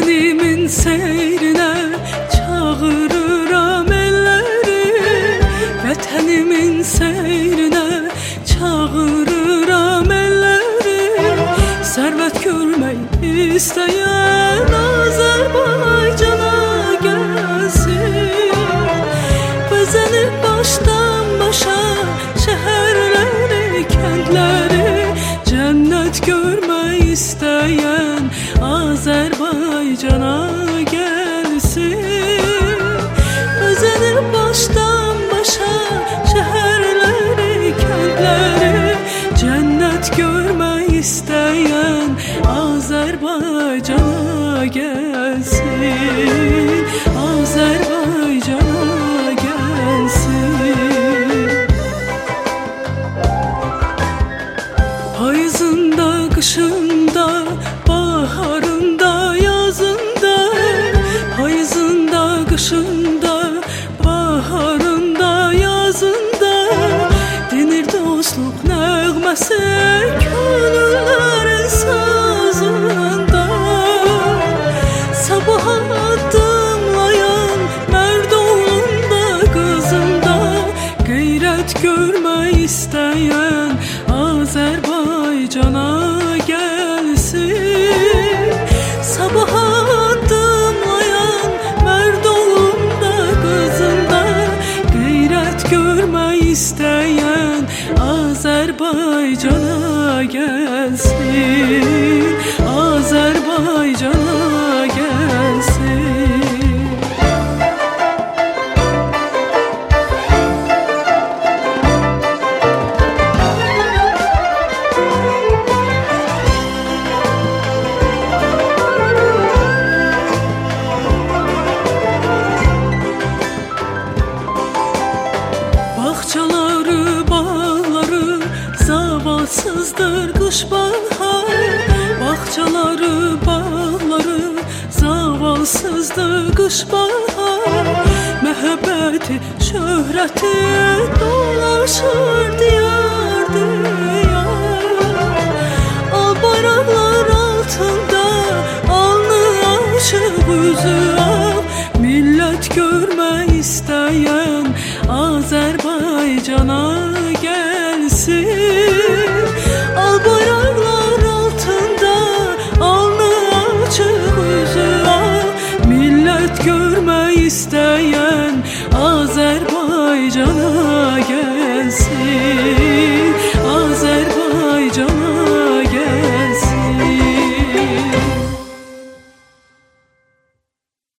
Vətənimin seyrinə çağırıram elləri, vətənimin seyrinə çağırıram elləri. Sərvət görmək istəyən Azərbaycana gəlsin. Bəzənib başdan başa şəhərləri, kəndləri, cənnət görmək istəyən Azərbaycana gəlsin. Özənib başdan başa şəhərləri, kəndləri, cənnət görmək istəyən Azərbaycana gəlsin. Azərbaycana gəlsin. Payızında, qışında, baharında, yazında, payızında, qışında, baharında, yazında, dinir dostluq nəğməsi könüllərin sazında. Sabaha addımlayan mərd oğlunda, qızında, qeyrət görmək istəyən Azərbaycana gəlsin. Sabaha addımlayan mərd oğlunda, qızında, qeyrət görmək istəyən Azərbaycana gəlsin. Azərbaycana gəlsin. Bağçaları, bağları zavalsızdır qış bahar. Bağçaları, bağları zavalsızdır qış bahar. Məhəbbəti, şöhrəti dolaşır diyar diyar. Al bayraqlar altında alnı açıq üzü ağ, millət görmək istəyən Azərbaycana